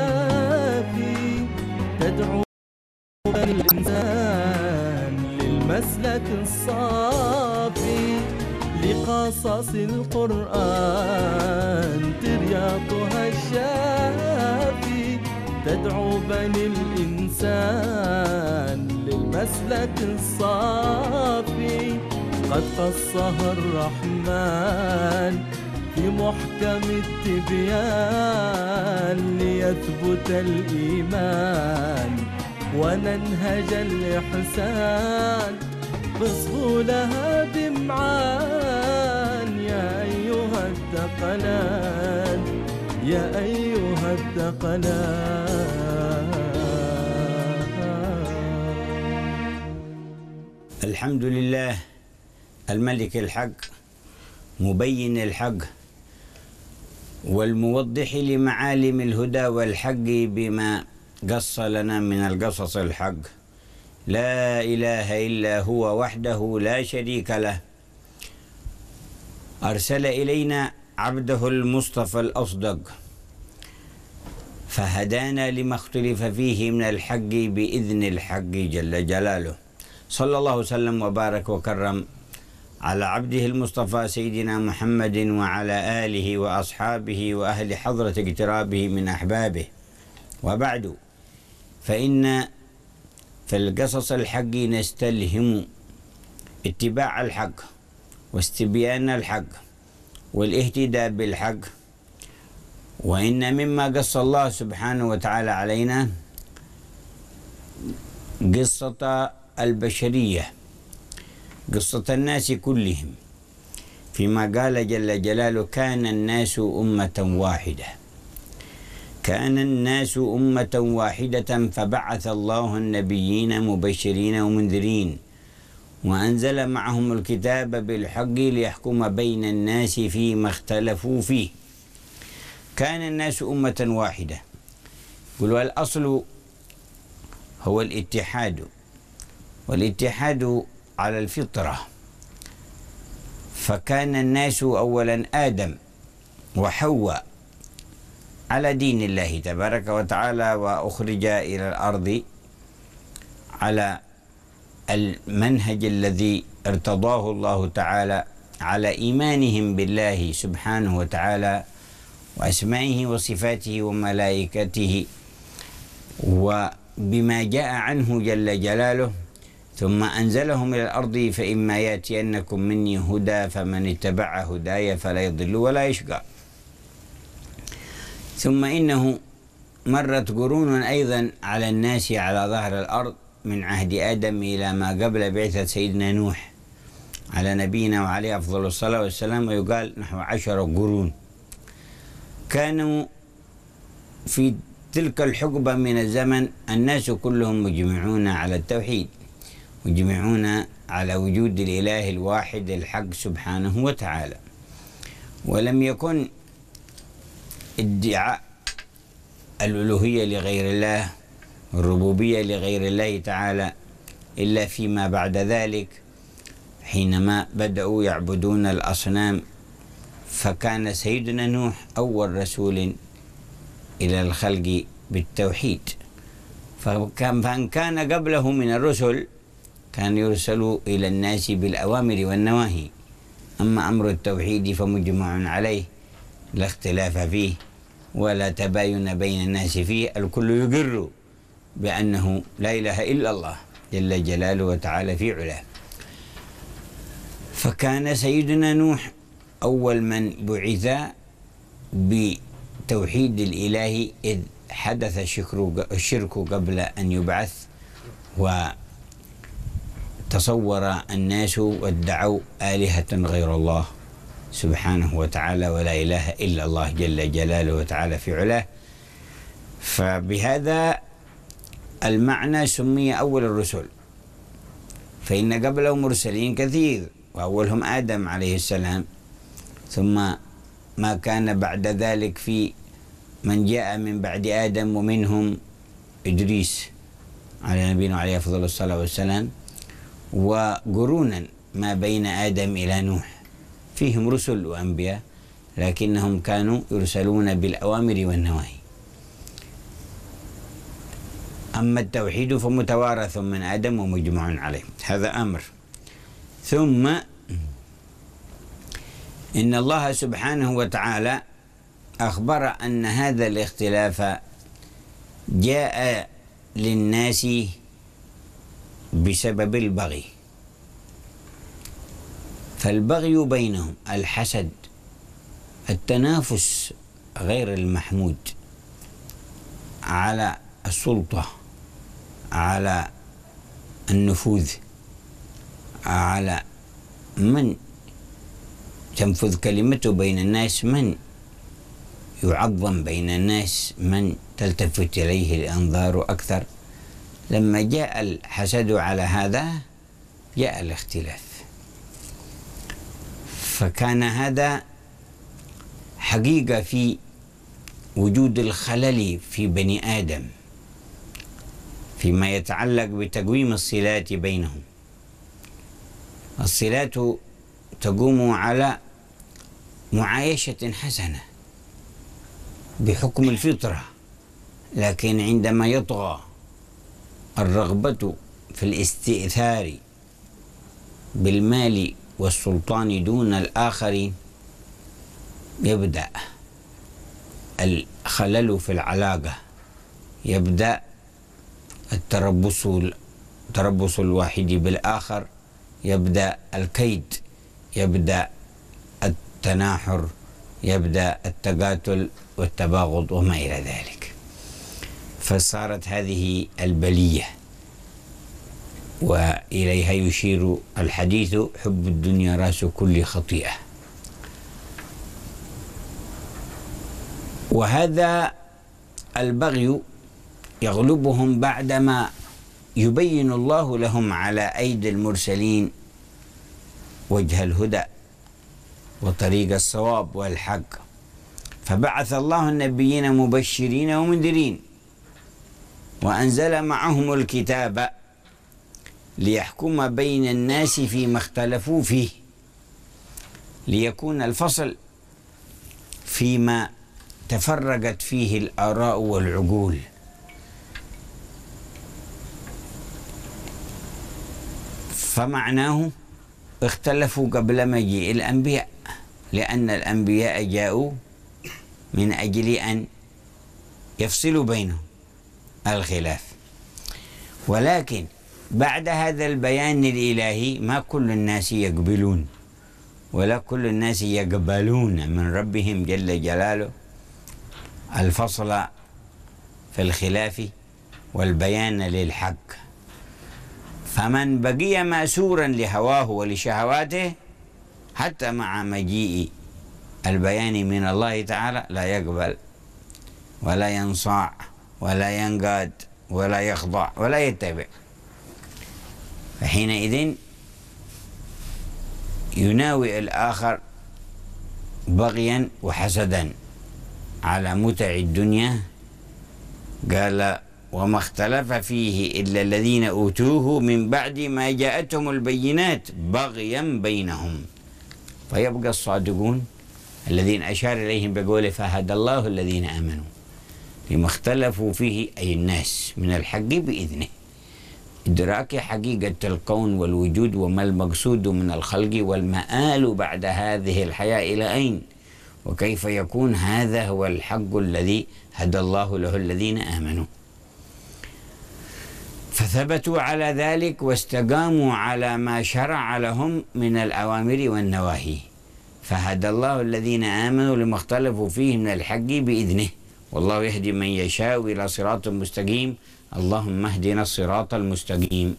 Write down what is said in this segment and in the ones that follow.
الشافي تدعو الإنسان للمسلك الصافي، لقصص القرآن ترياضها الشافي تدعو بني الإنسان للمسلك الصافي. قد قصها الرحمن في محكم التبيان ليثبت الإيمان وننهج الإحسان بسهولها بمعان. يا أيها الثقلان يا أيها الثقلان. الحمد لله الملك الحق مبين الحق والموضح لمعالم الهدى والحق بما قص لنا من القصص الحق. لا إله إلا هو وحده لا شريك له، أرسل إلينا عبده المصطفى الأصدق فهدانا لما اختلف فيه من الحق بإذن الحق جل جلاله. صلى الله وسلم وبارك وكرم على عبده المصطفى سيدنا محمد وعلى آله وأصحابه وأهل حضرة اقترابه من أحبابه. وبعد، فإن في القصص الحق نستلهم اتباع الحق واستبيان الحق والاهتداء بالحق. وإن مما قص الله سبحانه وتعالى علينا قصة البشرية، قصة الناس كلهم، فيما قال جل جلاله: كان الناس أمة واحدة. كان الناس أمة واحدة فبعث الله النبيين مبشرين ومنذرين وأنزل معهم الكتاب بالحق ليحكم بين الناس فيما اختلفوا فيه. كان الناس أمة واحدة. قلوا الأصل هو الاتحاد، والاتحاد على الفطرة. فكان الناس أولا آدم وحواء على دين الله تبارك وتعالى، وأخرج إلى الأرض على المنهج الذي ارتضاه الله تعالى، على إيمانهم بالله سبحانه وتعالى وأسمائه وصفاته وملائكته وبما جاء عنه جل جلاله. ثم أنزلهم إلى الأرض: فإما يأتينكم مني هدى فمن اتبع هداي فلا يضل ولا يشقى. ثم إنه مرت قرون أيضا على الناس على ظهر الأرض من عهد آدم إلى ما قبل بعثة سيدنا نوح على نبينا وعليه أفضل الصلاة والسلام، ويقال نحو 10 قرون. كانوا في تلك الحقبة من الزمن الناس كلهم مجمعون على التوحيد، مجمعون على وجود الإله الواحد الحق سبحانه وتعالى. ولم يكن ادعاء الألوهية لغير الله، الربوبية لغير الله تعالى، إلا فيما بعد ذلك حينما بدأوا يعبدون الأصنام. فكان سيدنا نوح أول رسول إلى الخلق بالتوحيد. فإن كان قبله من الرسل كان يرسل إلى الناس بالأوامر والنواهي. أما أمر التوحيد فمجمع عليه، لا اختلاف فيه ولا تباين بين الناس فيه، الكل يقر بأنه لا إله إلا الله جل جلاله وتعالى في علاه. فكان سيدنا نوح أول من بعث بتوحيد الإله، إذ حدث الشرك قبل أن يبعث، وتصور الناس وادعوا آلهة غير الله سبحانه وتعالى، ولا إله إلا الله جل جلاله وتعالى في علاه. فبهذا المعنى سمي أول الرسل، فإن قبله مرسلين كثير، وأولهم آدم عليه السلام، ثم ما كان بعد ذلك في من جاء من بعد آدم، ومنهم إدريس على نبينا عليه أفضل الصلاة والسلام. وقرونا ما بين آدم إلى نوح فيهم رسل وأنبياء، لكنهم كانوا يرسلون بالأوامر والنواهي. أما التوحيد فمتوارث من آدم ومجمع عليه، هذا أمر. ثم إن الله سبحانه وتعالى أخبر أن هذا الاختلاف جاء للناس بسبب البغي، فالبغي بينهم، الحسد، التنافس غير المحمود على السلطة، على النفوذ، على من تنفذ كلمته بين الناس، من يعظم بين الناس، من تلتفت إليه الأنظار أكثر. لما جاء الحسد على هذا جاء الاختلاف، فكان هذا حقيقة في وجود الخلل في بني آدم فيما يتعلق بتقويم الصلات بينهم. الصلات تقوم على معايشة حسنة بحكم الفطرة، لكن عندما يطغى الرغبة في الاستئثار بالمال والسلطان دون الآخرين يبدأ الخلل في العلاقة، يبدأ تربص الواحد بالآخر، يبدأ الكيد، يبدأ التناحر، يبدأ التقاتل والتباغض وما إلى ذلك. فصارت هذه البلية، وإليها يشير الحديث: حب الدنيا رأس كل خطيئة. وهذا البغي يغلبهم بعدما يبين الله لهم على أيدي المرسلين وجه الهدى وطريق الصواب والحق، فبعث الله النبيين مبشرين ومنذرين، وأنزل معهم الكتاب ليحكم بين الناس فيما اختلفوا فيه، ليكون الفصل فيما تفرقت فيه الآراء والعقول. فمعناه اختلفوا قبل مجيء الأنبياء، لأن الأنبياء جاءوا من أجل أن يفصلوا بينهم الخلاف. ولكن بعد هذا البيان الإلهي ما كل الناس يقبلون ولا كل الناس يقبلون من ربهم جل جلاله الفصل في الخلاف والبيان للحق. فمن بقي مأسورا لهواه ولشهواته حتى مع مجيء البيان من الله تعالى لا يقبل ولا ينصاع ولا ينقاد ولا يخضع ولا يتبع، فحينئذ يناوئ الآخر بغيا وحسدا على متع الدنيا. قال: وما اختلف فيه إلا الذين أوتوه من بعد ما جاءتهم البينات بغيا بينهم. فيبقى الصادقون الذين أشار إليهم بقوله: فهدى الله الذين آمنوا لما اختلفوا فيه، أي الناس، من الحق بإذنه، إدراك حقيقة الكون والوجود وما المقصود من الخلق والمآل بعد هذه الحياة إلى أين، وكيف يكون هذا هو الحق الذي هدى الله له الذين آمنوا. فثبتوا على ذلك واستقاموا على ما شرع لهم من الأوامر والنواهي، فهدى الله الذين آمنوا لما اختلفوا فيه من الحق بإذنه، والله يهدي من يشاء إلى صراط مستقيم. اللهم اهدنا الصراط المستقيم.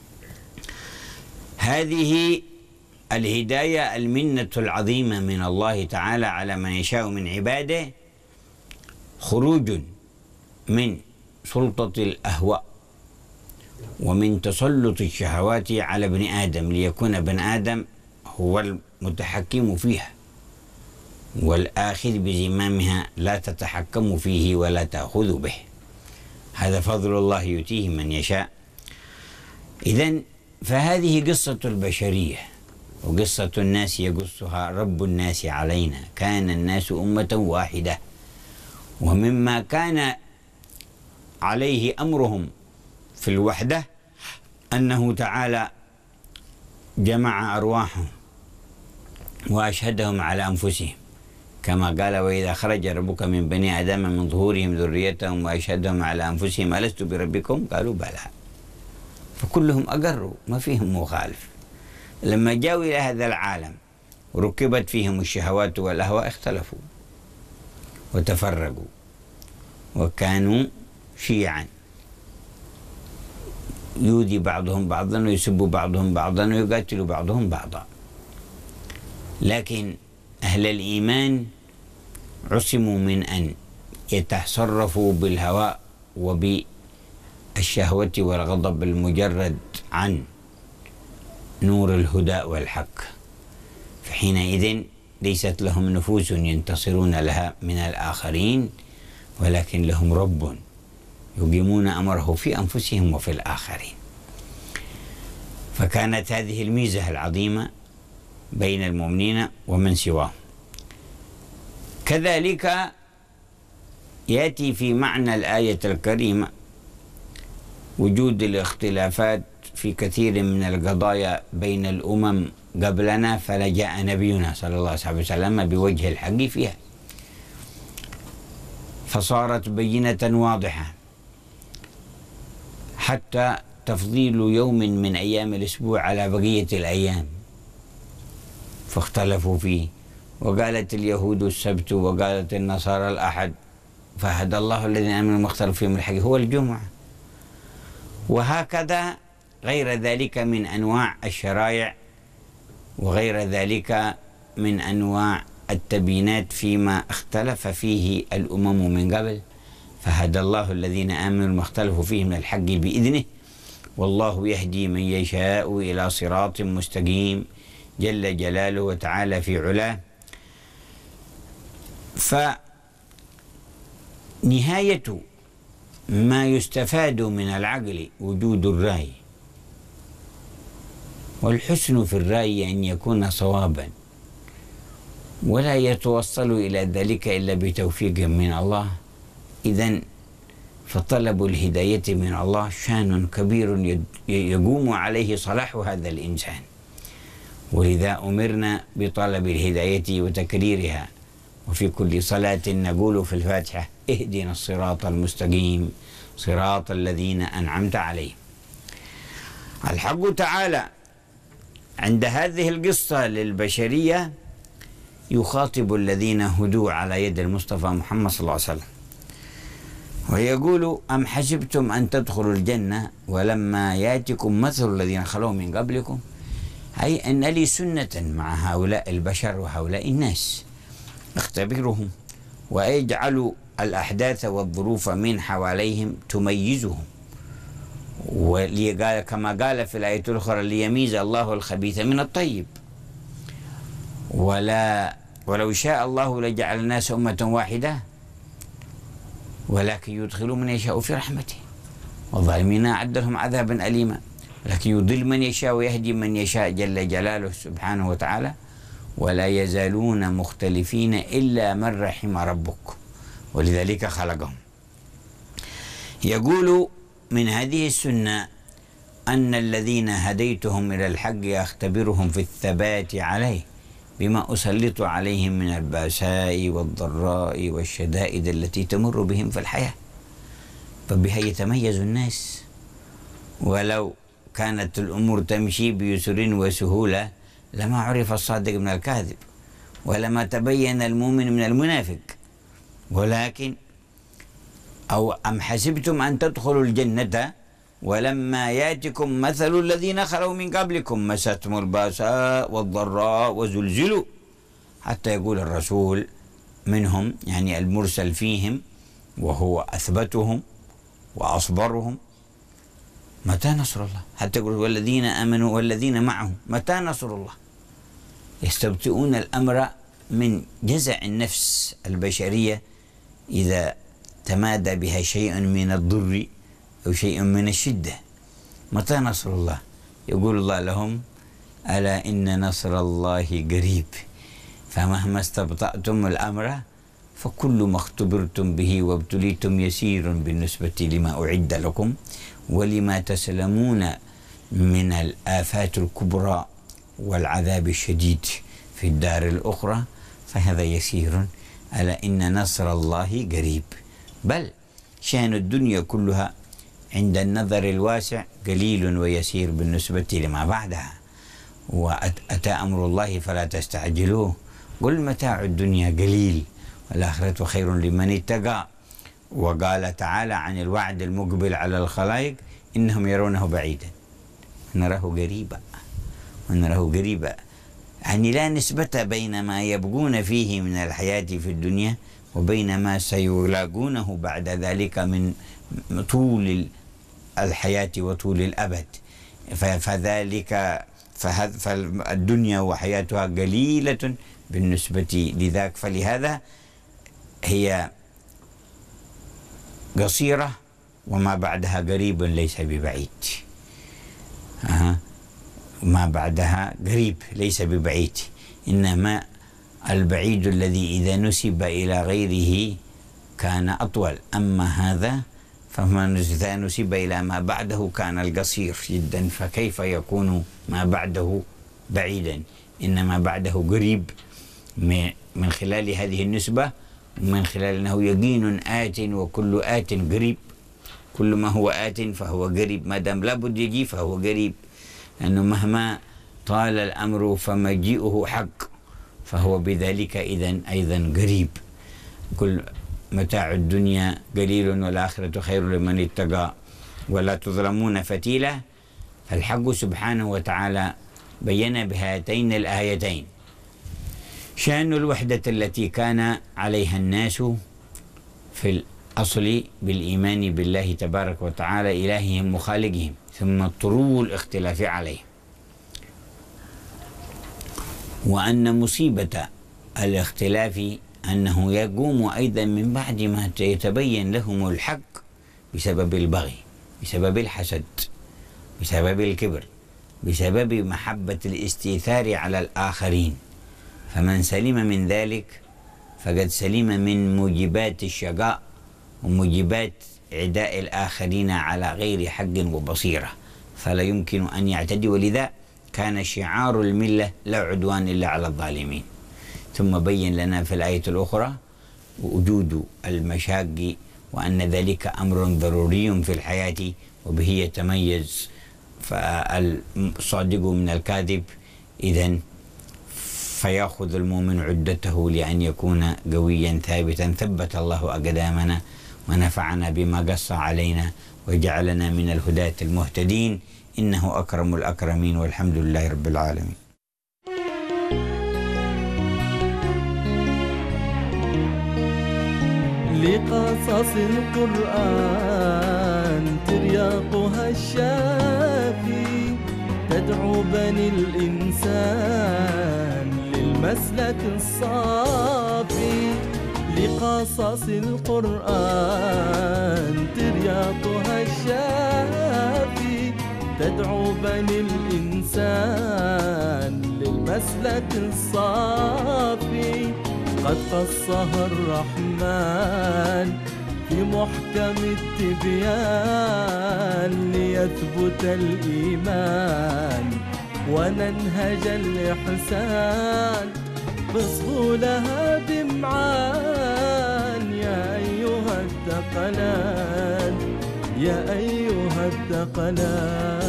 هذه الهداية المنة العظيمة من الله تعالى على من يشاء من عباده، خروج من سلطة الأهواء ومن تسلط الشهوات على ابن آدم، ليكون ابن آدم هو المتحكم فيها والآخذ بزمامها، لا تتحكم فيه ولا تأخذ به. هذا فضل الله يؤتيه من يشاء. إذن فهذه قصة البشرية، وقصة الناس يقصها رب الناس علينا. كان الناس أمة واحدة، ومما كان عليه أمرهم في الوحدة أنه تعالى جمع أرواحهم وأشهدهم على أنفسهم، كما قال: وإذا خرج ربك من بني آدم من ظهورهم ذريتهم وأشهدهم على أنفسهم ألست بربكم؟ قالوا بلى. فكلهم أقروا، ما فيهم مخالف. لما جاءوا إلى هذا العالم وركبت فيهم الشهوات والأهواء اختلفوا وتفرقوا وكانوا شيعا، يؤذي بعضهم بعضا ويسب بعضهم بعضا ويقاتل بعضهم بعضا. لكن أهل الإيمان عصموا من أن يتصرفوا بالهوى وبالشهوة والغضب المجرد عن نور الهدى والحق، فحينئذ ليست لهم نفوس ينتصرون لها من الآخرين، ولكن لهم رب يقيمون أمره في أنفسهم وفي الآخرين. فكانت هذه الميزة العظيمة بين المؤمنين ومن سواهم. كذلك يأتي في معنى الآية الكريمة وجود الاختلافات في كثير من القضايا بين الأمم قبلنا، فلجأ نبينا صلى الله عليه وسلم بوجه الحق فيها، فصارت بينة واضحة، حتى تفضيل يوم من أيام الأسبوع على بقية الأيام فاختلفوا فيه، وقالت اليهود السبت وقالت النصارى الأحد، فهدى الله الذين آمنوا ما اختلفوا فيه من الحق هو الجمعة. وهكذا غير ذلك من أنواع الشرائع وغير ذلك من أنواع التبيينات فيما اختلف فيه الأمم من قبل، فهدى الله الذين آمنوا ما اختلفوا فيه من الحق بإذنه والله يهدي من يشاء إلى صراط مستقيم جل جلاله وتعالى في علاه. فنهاية ما يستفاد من العقل وجود الرأي، والحسن في الرأي أن يكون صوابا، ولا يتوصل إلى ذلك إلا بتوفيق من الله. إذن فطلب الهداية من الله شأن كبير يقوم عليه صلاح هذا الإنسان، ولذا أمرنا بطلب الهداية وتكريرها، وفي كل صلاة نقول في الفاتحة: اهدنا الصراط المستقيم صراط الذين أنعمت عليهم. الحق تعالى عند هذه القصة للبشرية يخاطب الذين هدوا على يد المصطفى محمد صلى الله عليه وسلم ويقول: أم حسبتم أن تدخلوا الجنة ولما يأتكم مثل الذين خلوا من قبلكم، أي أن لي سنة مع هؤلاء البشر وهؤلاء الناس اختبرهم ويجعل الأحداث والظروف من حواليهم تميزهم، كما قال في الآية الأخرى: ليميز الله الخبيث من الطيب، ولو شاء الله لجعل الناس أمة واحدة ولكن يدخل من يشاء في رحمته والظالمين أعد لهم عذابا أليما، لكن يضل من يشاء ويهدي من يشاء جل جلاله سبحانه وتعالى، ولا يزالون مختلفين إلا من رحم ربك ولذلك خلقهم. يقول: من هذه السنة أن الذين هديتهم إلى الحق أختبرهم في الثبات عليه بما أسلط عليهم من البأساء والضراء والشدائد التي تمر بهم في الحياة، فبها يتميز الناس. ولو كانت الأمور تمشي بيسر وسهولة لما عرف الصادق من الكاذب ولما تبين المؤمن من المنافق، ولكن أم حسبتم أن تدخلوا الجنة ولما يأتكم مثل الذين خلوا من قبلكم مستهم البأساء والضراء وزلزلوا، حتى يقول الرسول منهم يعني المرسل فيهم وهو أثبتهم وأصبرهم: متى نصر الله؟ حتى يقول: والذين آمنوا والذين معه متى نصر الله؟ يستبطئون الأمر من جزع النفس البشرية إذا تمادى بها شيء من الضر أو شيء من الشدة. متى نصر الله؟ يقول الله لهم: ألا إن نصر الله قريب. فمهما استبطأتم الأمر فكل ما اختبرتم به وابتليتم يسير بالنسبة لما أعد لكم ولما تسلمون من الآفات الكبرى والعذاب الشديد في الدار الأخرى فهذا يسير، ألا إن نصر الله قريب. بل شأن الدنيا كلها عند النظر الواسع قليل ويسير بالنسبة لما بعدها. وأتى أمر الله فلا تستعجلوه، قل متاع الدنيا قليل والآخرة خير لمن اتقى. وقال تعالى عن الوعد المقبل على الخلائق إنهم يرونه بعيدا ونراه قريبا ونراه قريبا، يعني لا نسبة بين ما يبغون فيه من الحياة في الدنيا وبين ما سيلاقونه بعد ذلك من طول الحياة وطول الأبد. فالدنيا وحياتها قليلة بالنسبة لذاك، فلهذا هي قصيرة وما بعدها قريب ليس ببعيد. ما بعدها قريب ليس ببعيد، إنما البعيد الذي إذا نسب إلى غيره كان أطول، أما هذا إذا نسب إلى ما بعده كان القصير جدا، فكيف يكون ما بعده بعيدا؟ إنما بعده قريب من خلال هذه النسبة، ومن خلال أنه يقين آت وكل آت قريب، كل ما هو آت فهو قريب، ما دام لابد يجي فهو قريب، لأنه مهما طال الأمر فمجيئه حق، فهو بذلك إذن أيضا قريب. كل متاع الدنيا قليل والآخرة خير لمن اتقى ولا تظلمون فتيلة. فالحق سبحانه وتعالى بين بهاتين الآيتين شأن الوحدة التي كان عليها الناس في الأصل بالإيمان بالله تبارك وتعالى إلههم وخالقهم، ثم طرو الاختلاف عليه، وأن مصيبة الاختلاف أنه يقوم أيضا من بعد ما يتبين لهم الحق بسبب البغي، بسبب الحسد، بسبب الكبر، بسبب محبة الاستيثار على الآخرين. فمن سلم من ذلك فقد سلم من موجبات الشقاء وموجبات عداء الآخرين على غير حق وبصيرة، فلا يمكن أن يعتدي. ولذا كان شعار الملة لا عدوان إلا على الظالمين. ثم بين لنا في الآية الأخرى وجود المشاق وأن ذلك أمر ضروري في الحياة وبه يتميز فالصادق من الكاذب. إذن فيأخذ المؤمن عدته لأن يكون قويا ثابتا. ثبت الله أقدامنا ونفعنا بما قص علينا وجعلنا من الهداة المهتدين، إنه أكرم الأكرمين، والحمد لله رب العالمين. لقصص القرآن ترياقها الشافي تدعو بني الإنسان للمسلك الصافي. لقصص القرآن ترياقها الشافي تدعو بني الإنسان للمسلك الصافي. قد قصها الرحمن في محكم التبيان ليثبت الإيمان وننهج الإحسان بصوا لها دمعان. يا أيها الثقلان يا أيها الثقلان.